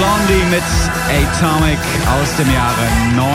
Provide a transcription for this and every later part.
Blondie mit Atomic aus dem Jahre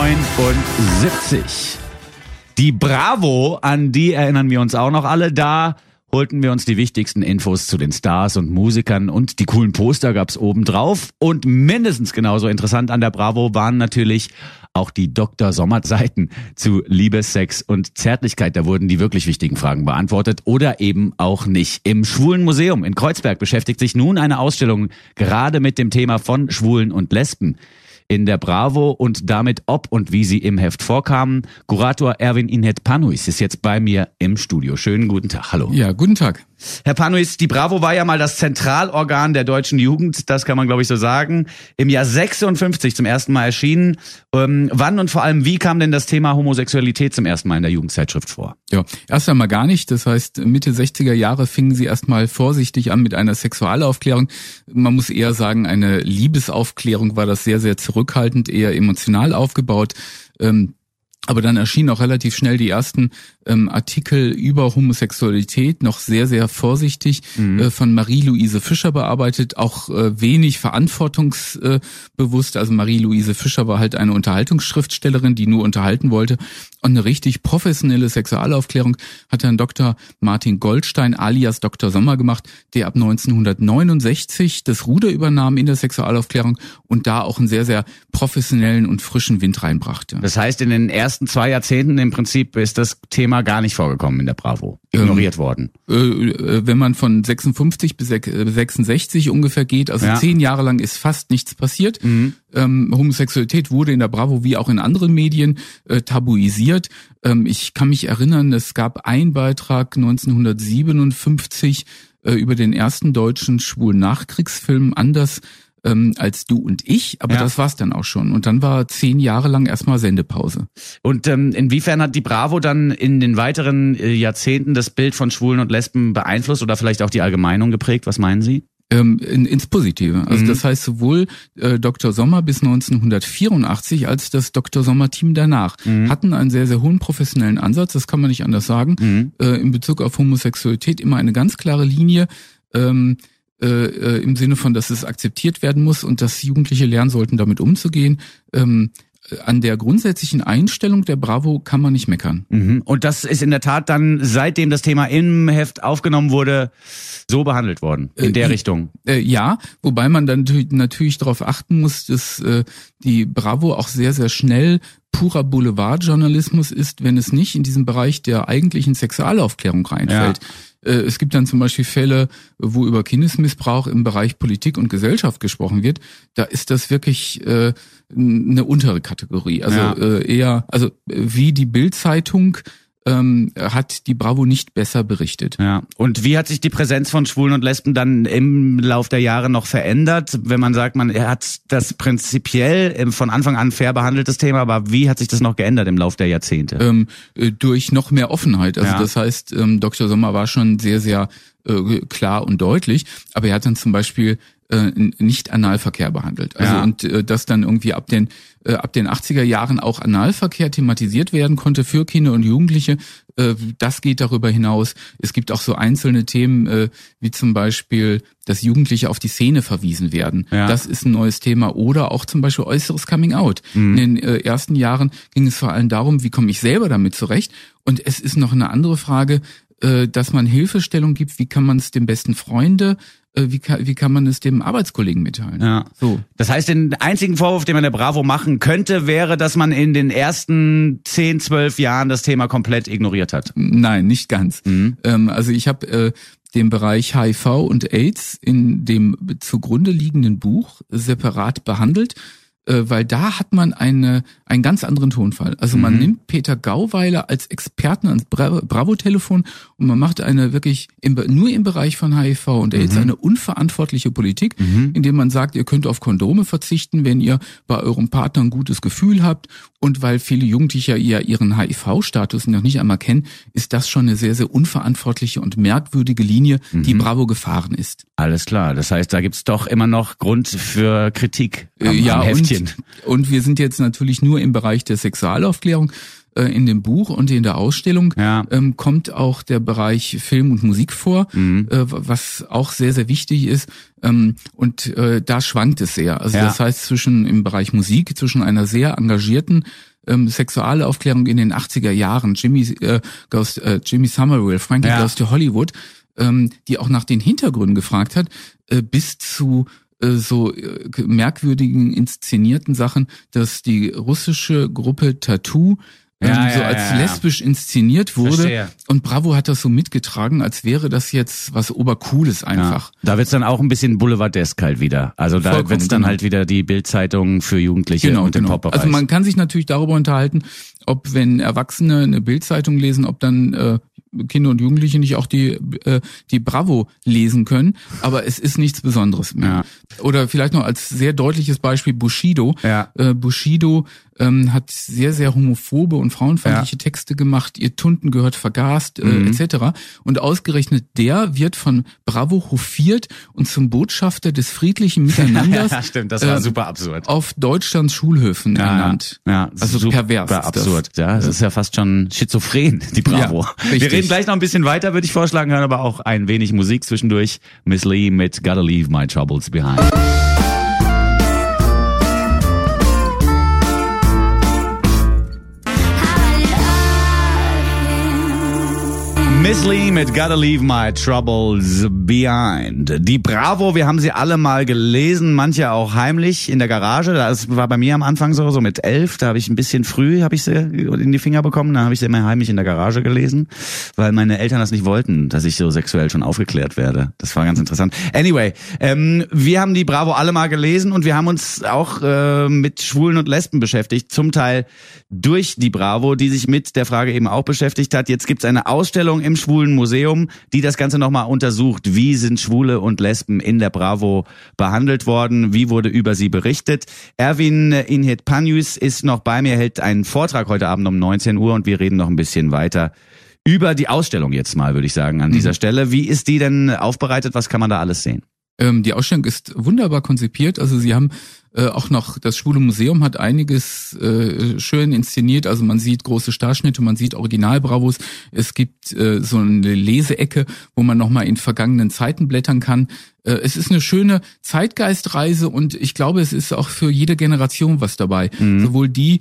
79. Die Bravo, an die erinnern wir uns auch noch alle. Da holten wir uns die wichtigsten Infos zu den Stars und Musikern und die coolen Poster gab's oben drauf. Und mindestens genauso interessant an der Bravo waren natürlich auch die Dr. Sommer-Seiten zu Liebe, Sex und Zärtlichkeit. Da wurden die wirklich wichtigen Fragen beantwortet oder eben auch nicht. Im Schwulen Museum in Kreuzberg beschäftigt sich nun eine Ausstellung gerade mit dem Thema von Schwulen und Lesben in der Bravo und damit, ob und wie sie im Heft vorkamen. Kurator Erwin Inhet Panuis ist jetzt bei mir im Studio. Schönen guten Tag. Hallo. Ja, guten Tag. Herr Panuis, die Bravo war ja mal das Zentralorgan der deutschen Jugend, das kann man glaube ich so sagen. Im Jahr 56 zum ersten Mal erschienen. Wann und vor allem wie kam denn das Thema Homosexualität zum ersten Mal in der Jugendzeitschrift vor? Ja, erst einmal gar nicht. Das heißt, Mitte 60er Jahre fingen sie erstmal vorsichtig an mit einer Sexualaufklärung. Man muss eher sagen, eine Liebesaufklärung war das sehr, sehr zurückhaltend, eher emotional aufgebaut. Aber dann erschienen auch relativ schnell die ersten Artikel über Homosexualität, noch sehr, sehr vorsichtig, von Marie-Louise Fischer bearbeitet, auch wenig verantwortungsbewusst. Also Marie-Louise Fischer war halt eine Unterhaltungsschriftstellerin, die nur unterhalten wollte. Und eine richtig professionelle Sexualaufklärung hat dann Dr. Martin Goldstein alias Dr. Sommer gemacht, der ab 1969 das Ruder übernahm in der Sexualaufklärung und da auch einen sehr, sehr professionellen und frischen Wind reinbrachte. Das heißt, in den ersten 2 Jahrzehnten im Prinzip ist das Thema gar nicht vorgekommen in der Bravo, ignoriert worden. Wenn man von 56 bis 66 ungefähr geht, also 10 Jahre lang ist fast nichts passiert. Homosexualität wurde in der Bravo wie auch in anderen Medien tabuisiert. Ich kann mich erinnern, es gab einen Beitrag 1957 über den ersten deutschen schwulen Nachkriegsfilm Anders als du und ich, aber das war's dann auch schon. Und dann war 10 Jahre lang erstmal Sendepause. Und inwiefern hat die Bravo dann in den weiteren Jahrzehnten das Bild von Schwulen und Lesben beeinflusst oder vielleicht auch die Allgemeinung geprägt? Was meinen Sie? Ins Positive. Also das heißt sowohl Dr. Sommer bis 1984 als das Dr. Sommer-Team danach hatten einen sehr, sehr hohen professionellen Ansatz, das kann man nicht anders sagen, in Bezug auf Homosexualität immer eine ganz klare Linie, im Sinne von, dass es akzeptiert werden muss und dass Jugendliche lernen sollten, damit umzugehen. An der grundsätzlichen Einstellung der Bravo kann man nicht meckern. Und das ist in der Tat dann, seitdem das Thema im Heft aufgenommen wurde, so behandelt worden, in der Richtung? Ja, wobei man dann natürlich darauf achten muss, dass die Bravo auch sehr, sehr schnell purer Boulevardjournalismus ist, wenn es nicht in diesen Bereich der eigentlichen Sexualaufklärung reinfällt. Ja. Es gibt dann zum Beispiel Fälle, wo über Kindesmissbrauch im Bereich Politik und Gesellschaft gesprochen wird. Da ist das wirklich eine untere Kategorie. Also wie die Bild-Zeitung hat die Bravo nicht besser berichtet. Ja. Und wie hat sich die Präsenz von Schwulen und Lesben dann im Lauf der Jahre noch verändert? Wenn man sagt, man hat das prinzipiell von Anfang an fair behandeltes Thema, aber wie hat sich das noch geändert im Lauf der Jahrzehnte? Durch noch mehr Offenheit. Also das heißt, Dr. Sommer war schon sehr, sehr klar und deutlich, aber er hat dann zum Beispiel nicht Analverkehr behandelt. Also und dass dann irgendwie ab den 80er Jahren auch Analverkehr thematisiert werden konnte für Kinder und Jugendliche, das geht darüber hinaus. Es gibt auch so einzelne Themen, wie zum Beispiel, dass Jugendliche auf die Szene verwiesen werden. Ja. Das ist ein neues Thema. Oder auch zum Beispiel äußeres Coming Out. In den ersten Jahren ging es vor allem darum, wie komme ich selber damit zurecht. Und es ist noch eine andere Frage, dass man Hilfestellung gibt, wie kann man es dem besten Freunde, wie kann man es dem Arbeitskollegen mitteilen? Ja. So. Das heißt, den einzigen Vorwurf, den man der Bravo machen könnte, wäre, dass man in den ersten 10, 12 Jahren das Thema komplett ignoriert hat. Nein, nicht ganz. Also ich habe den Bereich HIV und AIDS in dem zugrunde liegenden Buch separat behandelt, weil da hat man einen ganz anderen Tonfall. Also man nimmt Peter Gauweiler als Experten ans Bravo-Telefon und man macht eine wirklich nur im Bereich von HIV und AIDS eine unverantwortliche Politik, indem man sagt, ihr könnt auf Kondome verzichten, wenn ihr bei eurem Partner ein gutes Gefühl habt. Und weil viele Jugendliche ja ihren HIV-Status noch nicht einmal kennen, ist das schon eine sehr, sehr unverantwortliche und merkwürdige Linie, die Bravo gefahren ist. Alles klar. Das heißt, da gibt's doch immer noch Grund für Kritik am Heftchen. Und wir sind jetzt natürlich nur im Bereich der Sexualaufklärung. in dem Buch und in der Ausstellung kommt auch der Bereich Film und Musik vor, was auch sehr, sehr wichtig ist. Und da schwankt es sehr. Also das heißt im Bereich Musik, zwischen einer sehr engagierten Sexualaufklärung in den 80er Jahren, Jimmy Somerville, Frankie Goes to Hollywood, die auch nach den Hintergründen gefragt hat, bis zu so merkwürdigen inszenierten Sachen, dass die russische Gruppe Tattoo als lesbisch inszeniert wurde. Verstehe. Und Bravo hat das so mitgetragen, als wäre das jetzt was Obercooles einfach. Ja. Da wird's dann auch ein bisschen boulevardesk halt wieder. Also da wird's dann halt wieder die Bildzeitung für Jugendliche und den Pop-Bereich. Also man kann sich natürlich darüber unterhalten, ob wenn Erwachsene eine Bildzeitung lesen, ob dann Kinder und Jugendliche nicht auch die Bravo lesen können, aber es ist nichts Besonderes mehr. Ja. Oder vielleicht noch als sehr deutliches Beispiel Bushido. Ja. Bushido hat sehr, sehr homophobe und frauenfeindliche Texte gemacht, ihr Tunden gehört vergast, etc. Und ausgerechnet der wird von Bravo hofiert und zum Botschafter des friedlichen Miteinanders ja, stimmt, das war super absurd. Auf Deutschlands Schulhöfen ernannt. Ja, also super pervers. Super absurd. Ja, das ist ja fast schon schizophren, die Bravo. Ja, wir reden gleich noch ein bisschen weiter, würde ich vorschlagen, hören aber auch ein wenig Musik zwischendurch. Miss Li mit Gotta Leave My Troubles Behind. Miss Li mit Gotta Leave My Troubles Behind. Die Bravo, wir haben sie alle mal gelesen, manche auch heimlich in der Garage. Das war bei mir am Anfang so mit 11, da habe ich ein bisschen früh, habe ich sie in die Finger bekommen, dann habe ich sie immer heimlich in der Garage gelesen, weil meine Eltern das nicht wollten, dass ich so sexuell schon aufgeklärt werde. Das war ganz interessant. Anyway, wir haben die Bravo alle mal gelesen und wir haben uns auch mit Schwulen und Lesben beschäftigt, zum Teil durch die Bravo, die sich mit der Frage eben auch beschäftigt hat. Jetzt gibt's eine Ausstellung im Schwulen Museum, die das Ganze nochmal untersucht. Wie sind Schwule und Lesben in der Bravo behandelt worden? Wie wurde über sie berichtet? Erwin Inhet-Panius ist noch bei mir, hält einen Vortrag heute Abend um 19 Uhr und wir reden noch ein bisschen weiter über die Ausstellung jetzt mal, würde ich sagen, an dieser Stelle. Wie ist die denn aufbereitet? Was kann man da alles sehen? Die Ausstellung ist wunderbar konzipiert. Also sie haben auch noch, das Schwule Museum hat einiges schön inszeniert. Also man sieht große Starschnitte, man sieht Original-Bravos. Es gibt so eine Leseecke, wo man nochmal in vergangenen Zeiten blättern kann. Es ist eine schöne Zeitgeistreise und ich glaube, es ist auch für jede Generation was dabei. Sowohl die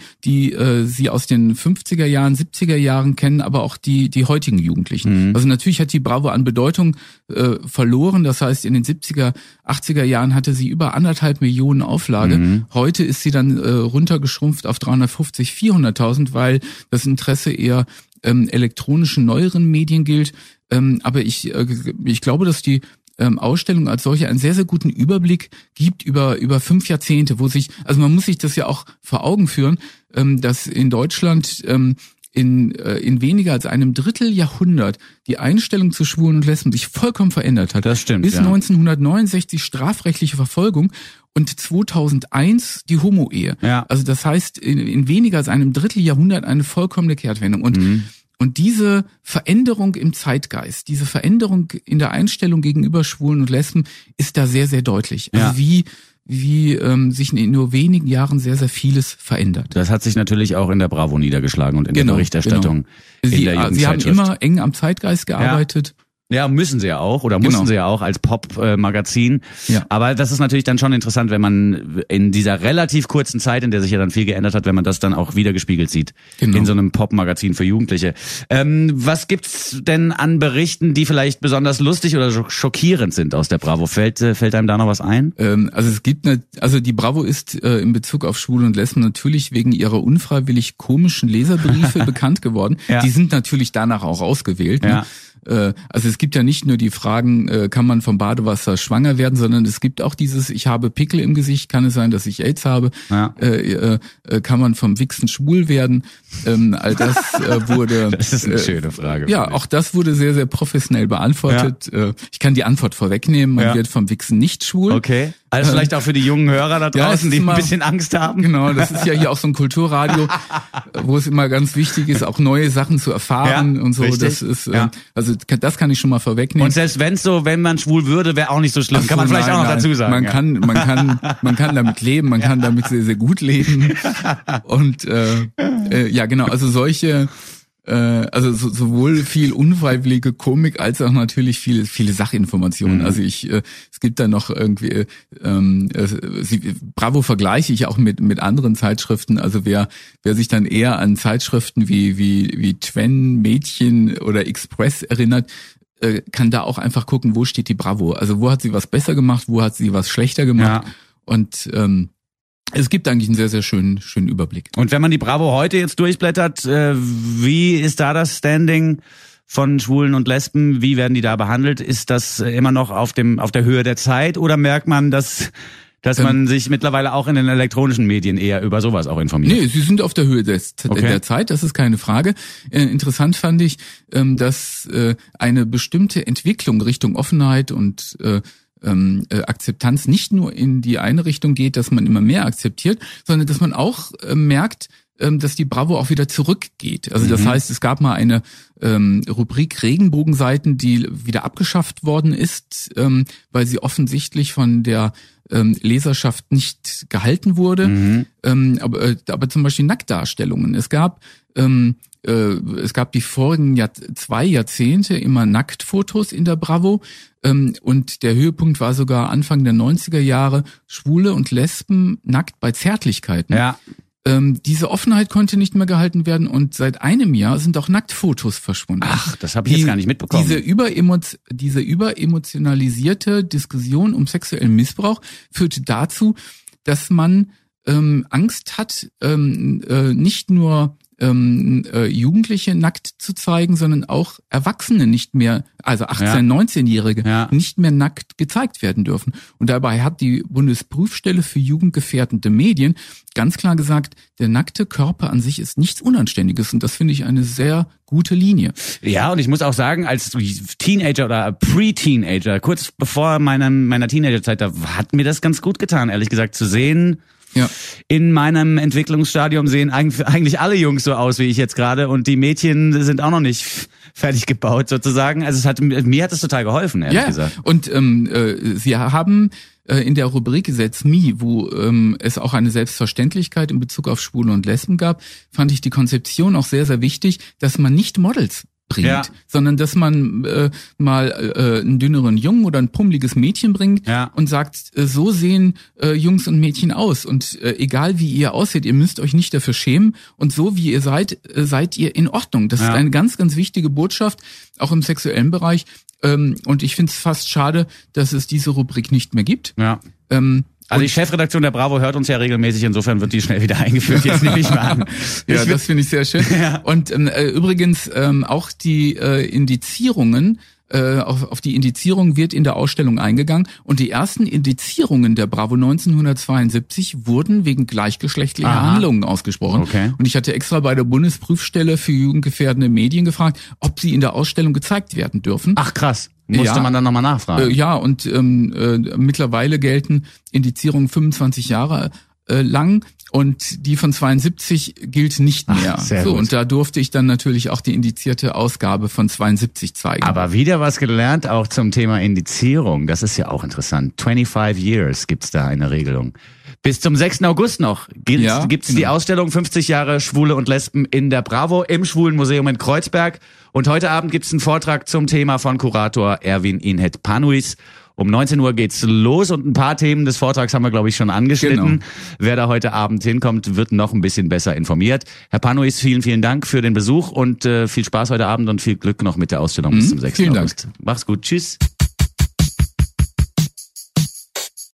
sie aus den 50er Jahren, 70er Jahren kennen, aber auch die heutigen Jugendlichen. Also natürlich hat die Bravo an Bedeutung verloren. Das heißt, in den 70er, 80er Jahren hatte sie über 1,5 Millionen Auflage. Heute ist sie dann runtergeschrumpft auf 350, 400.000, weil das Interesse eher elektronischen, neueren Medien gilt. Aber ich glaube, dass die Ausstellung als solche einen sehr, sehr guten Überblick gibt über 5 Jahrzehnte, also man muss sich das ja auch vor Augen führen, dass in Deutschland in weniger als einem Dreivierteljahrhundert die Einstellung zu Schwulen und Lesben sich vollkommen verändert hat. Das stimmt. Bis 1969 strafrechtliche Verfolgung und 2001 die Homo-Ehe. Ja. Also das heißt, in weniger als einem Dreivierteljahrhundert eine vollkommene Kehrtwendung. Und diese Veränderung im Zeitgeist, diese Veränderung in der Einstellung gegenüber Schwulen und Lesben ist da sehr, sehr deutlich. Also wie sich in nur wenigen Jahren sehr, sehr vieles verändert. Das hat sich natürlich auch in der Bravo niedergeschlagen und in der Berichterstattung. In der Jugendzeitschrift. Sie haben immer eng am Zeitgeist gearbeitet. Ja, müssen sie ja auch oder mussten sie ja auch als Pop-Magazin. Ja. Aber das ist natürlich dann schon interessant, wenn man in dieser relativ kurzen Zeit, in der sich ja dann viel geändert hat, wenn man das dann auch wiedergespiegelt sieht in so einem Pop-Magazin für Jugendliche. Was gibt's denn an Berichten, die vielleicht besonders lustig oder schockierend sind aus der Bravo? Fällt einem da noch was ein? Also die Bravo ist in Bezug auf Schwule und Lesben natürlich wegen ihrer unfreiwillig komischen Leserbriefe bekannt geworden. Ja. Die sind natürlich danach auch ausgewählt. Ne? Ja. Also es gibt ja nicht nur die Fragen, kann man vom Badewasser schwanger werden, sondern es gibt auch dieses, ich habe Pickel im Gesicht, kann es sein, dass ich AIDS habe, kann man vom Wichsen schwul werden, all das wurde... Das ist eine schöne Frage. Ja, auch das wurde sehr, sehr professionell beantwortet. Ja. Ich kann die Antwort vorwegnehmen, man wird vom Wichsen nicht schwul. Okay. Also vielleicht auch für die jungen Hörer da draußen, die ein bisschen Angst haben. Genau, das ist ja hier auch so ein Kulturradio, wo es immer ganz wichtig ist, auch neue Sachen zu erfahren und so. Richtig. Das ist also das kann ich schon mal vorwegnehmen. Und selbst wenn man schwul würde, wäre auch nicht so schlimm. Kann man vielleicht auch noch dazu sagen. Man kann damit leben, man kann damit sehr, sehr gut leben. Und ja, genau, also solche also sowohl viel unfreiwillige Komik als auch natürlich viele Sachinformationen. Also es gibt da noch irgendwie Bravo vergleiche ich auch mit anderen Zeitschriften. Also wer sich dann eher an Zeitschriften wie Twen, Mädchen oder Express erinnert, kann da auch einfach gucken, wo steht die Bravo. Also wo hat sie was besser gemacht, wo hat sie was schlechter gemacht. Ja. Und es gibt eigentlich einen sehr, sehr schönen Überblick. Und wenn man die Bravo heute jetzt durchblättert, wie ist da das Standing von Schwulen und Lesben? Wie werden die da behandelt? Ist das immer noch auf der Höhe der Zeit oder merkt man, dass man sich mittlerweile auch in den elektronischen Medien eher über sowas auch informiert? Nee, sie sind auf der Höhe der Zeit, das ist keine Frage. Interessant fand ich, dass eine bestimmte Entwicklung Richtung Offenheit und Akzeptanz nicht nur in die eine Richtung geht, dass man immer mehr akzeptiert, sondern dass man auch merkt, dass die Bravo auch wieder zurückgeht. Also das heißt, es gab mal eine Rubrik Regenbogenseiten, die wieder abgeschafft worden ist, weil sie offensichtlich von der Leserschaft nicht gehalten wurde. Aber zum Beispiel Nacktdarstellungen. Es gab die vorigen 2 Jahrzehnte immer Nacktfotos in der Bravo. Und der Höhepunkt war sogar Anfang der 90er Jahre Schwule und Lesben nackt bei Zärtlichkeiten. Ja. Diese Offenheit konnte nicht mehr gehalten werden und seit einem Jahr sind auch Nacktfotos verschwunden. Ach, das habe ich jetzt gar nicht mitbekommen. Diese überemotionalisierte Diskussion um sexuellen Missbrauch führt dazu, dass man Angst hat, nicht nur Jugendliche nackt zu zeigen, sondern auch Erwachsene nicht mehr, also 18-, 19-Jährige, nicht mehr nackt gezeigt werden dürfen. Und dabei hat die Bundesprüfstelle für jugendgefährdende Medien ganz klar gesagt, der nackte Körper an sich ist nichts Unanständiges. Und das finde ich eine sehr gute Linie. Ja, und ich muss auch sagen, als Teenager oder Pre-Teenager, kurz bevor meiner Teenagerzeit, da hat mir das ganz gut getan, ehrlich gesagt, zu sehen. Ja. In meinem Entwicklungsstadium sehen eigentlich alle Jungs so aus wie ich jetzt gerade und die Mädchen sind auch noch nicht fertig gebaut sozusagen. Also mir hat es total geholfen, ehrlich gesagt. Und sie haben in der Rubrik That's Me, wo es auch eine Selbstverständlichkeit in Bezug auf Schwule und Lesben gab, fand ich die Konzeption auch sehr, sehr wichtig, dass man nicht Models bringt, sondern dass man mal einen dünneren Jungen oder ein pummeliges Mädchen bringt und sagt, so sehen Jungs und Mädchen aus und egal wie ihr aussieht, ihr müsst euch nicht dafür schämen und so wie ihr seid, seid ihr in Ordnung. Das ist eine ganz, ganz wichtige Botschaft, auch im sexuellen Bereich und ich finde es fast schade, dass es diese Rubrik nicht mehr gibt. Ja. Also die Chefredaktion der Bravo hört uns ja regelmäßig, insofern wird die schnell wieder eingeführt, jetzt nehme ich mal an. Ja, das finde ich sehr schön. Ja. Und übrigens auch die Indizierungen, auf die Indizierung wird in der Ausstellung eingegangen und die ersten Indizierungen der Bravo 1972 wurden wegen gleichgeschlechtlicher Handlungen ausgesprochen. Okay. Und ich hatte extra bei der Bundesprüfstelle für jugendgefährdende Medien gefragt, ob sie in der Ausstellung gezeigt werden dürfen. Ach krass. Musste man dann nochmal nachfragen. Ja, und mittlerweile gelten Indizierungen 25 Jahre lang und die von 72 gilt nicht mehr. Ach, sehr gut. Und da durfte ich dann natürlich auch die indizierte Ausgabe von 72 zeigen. Aber wieder was gelernt auch zum Thema Indizierung. Das ist ja auch interessant. 25 years gibt's da eine Regelung. Bis zum 6. August noch gibt's die Ausstellung 50 Jahre Schwule und Lesben in der Bravo im Schwulenmuseum in Kreuzberg. Und heute Abend gibt's einen Vortrag zum Thema von Kurator Erwin Inhet Panuis. Um 19 Uhr geht's los und ein paar Themen des Vortrags haben wir, glaube ich, schon angeschnitten. Genau. Wer da heute Abend hinkommt, wird noch ein bisschen besser informiert. Herr Panuis, vielen, vielen Dank für den Besuch und viel Spaß heute Abend und viel Glück noch mit der Ausstellung bis zum 6. August. Mach's gut. Tschüss.